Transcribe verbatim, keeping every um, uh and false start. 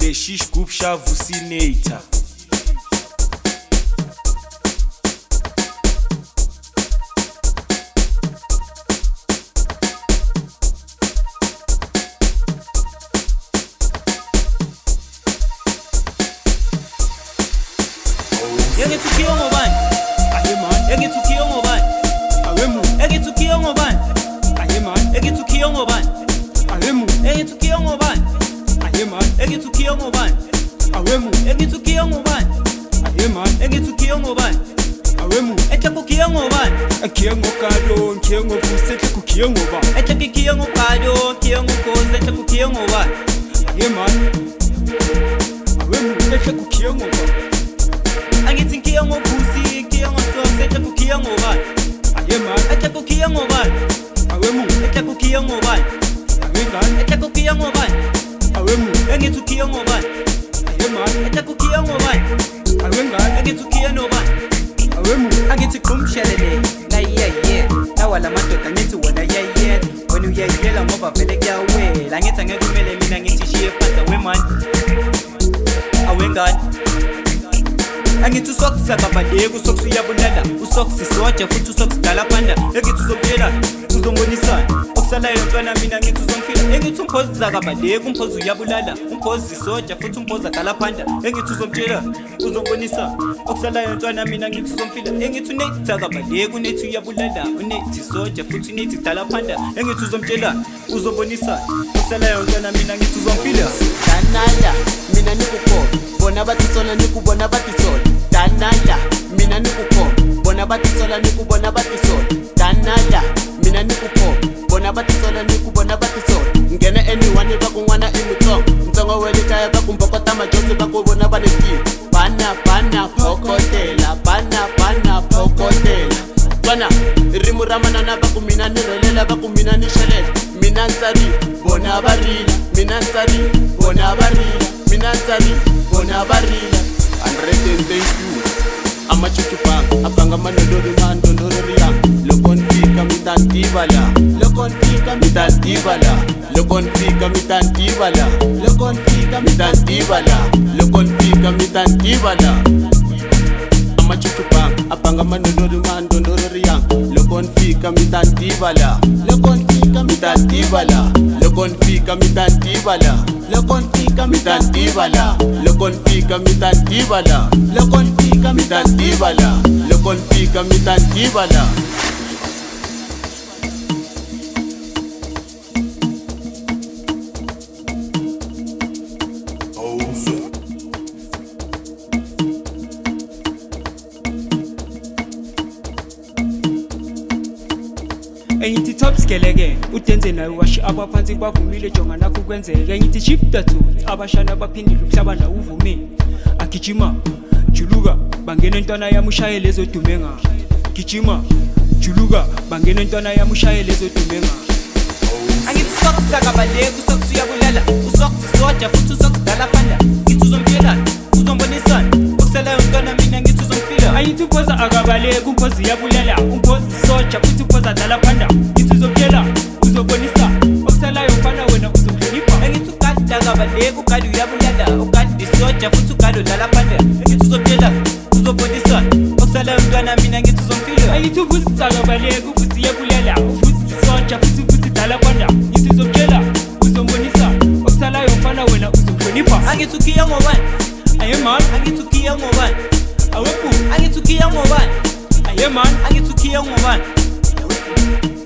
the shish group shavucinator. Engithukiyo ngobani? Aye man, Engithukiyo ngobani? awemu, Engithukiyo ngobani? aye man, Engithukiyo ngobani? awemu, Engithukiyo ngobani? aye man, Engithukiyo ngobani? awemu, Engithukiyo ngobani? aye man, Engithukiyo ngobani? awemu. Ehlekukiyo ngobani? Akiye ngokalo, ngiye ngovusa, kukiye ngoba. Ehlekikiyo ngokalo, kiyo ngokhozi, ehlekukiyo ngobani? Aye man, awemu, ehle kukiye ngoba. Angithi ngiyo ngovusi, kiyo ngososi, ehlekukiyo ngobani? Aye man, Ehlekukiyo ngobani? awemu, Ehlekukiyo ngobani? aye man, Ehlekukiyo ngobani? awemu, Engithukiyo ngobani? aye man, Ehlekukiyo ngobani? awengane, Engithukiyo nobani? awemu. Angithi qhumshelele la yeah yeah lawa la madoda ngithi wona yeah yeah wena uyayiyela ngoba vele kuyawela angithi angeke kumele mina ngithi shiye phansi wemani awengani angithi usokusakabadeka usokusuyabulala usokusisoja futhi usokusidala phanda engithi uzobuyela uzombonisa okusalayo ntwana mina ngithi uzomfila engithi umphozi zakabadeka umphozi uyabulala umphozi sisoja futhi umphozi adala phanda engithi uzomtshela uzombonisa okusalayo ntwana mina ngithi uzomfila engithi unethi zakabadeka unethi uyabulala unethi soja futhi unethi kudala phanda engithi uzomtshela uzombonisa okusalayo ntwana mina ngithi uzomfila Danala, mina nikukho bona bathisola nikubona bathisola Danala, mina nikukho bona bathisola nikubona bathisola Danala, mina nikukho bona bathisola nikubona bathisola ngene anyone bakun'wana imutsongo ntsongo wele kaya bakumbokota majosi bakubona banetini bana bana phokotela bana bana phokotela Bana, rimu ramanana bakumina nirelela bakumina nishelela mina ntsari bona barila mina ntsari bona barila mina ntsari bona barila hundred thank you amachuchupanga apanga manodori mandondorori yang loko nfika mitantivala loko nfika mitantivala loko nfika mitantivala loko nfika mitantivala loko nfika mitantivala amachuchupanga apanga manodori mandondorori yang loko nfika mitantivala loko nfika mitantivala loko nfika mitantivala loko nfika mitantivala loko nfika mitantivala loko nfika mitantivala loko nfika mitantivala Engithi top skeleke udenze nayo washi abaphansi bavumile jonga nakho kwenzeka engithi shift that abashana baphindile umhlaba na uvumile agijima juluka bangena intwana yami ushaye lezo dume nga gijima juluka bangena intwana yami ushaye lezo dume nga angithi usokusakabadeka usokusuyabulala usokusisoja futhi usokusidala phanda ngithi uzomtshela uzombonisana okusalayo ntwana mina ngithi uzomfila angithi uphoza akabaleka umphozi uyabulala umphozi soja futhi uphoza adala phanda ngithi uzomtshela uzobonisa okusalayo mfana wena uzomhlonipha engithi ukadi akabadeka ukadi uyabulala ukadi isoja futhi ukadi udala phanda engithi uzomtshela uzobonisa okusalayo ntwana mina ngithi uzomfila angithi uvusi akabaleka uvusi uyabulala uvusi soja futhi uvusi adala phanda ngithi uzomtshela uzombonisa okusalayo mfana wena uzomhlonipha angithi ukiya ngobani aye man angithi ukiya ngobani awephu angithi ukiya ngobani aye man angithi ukiya ngobani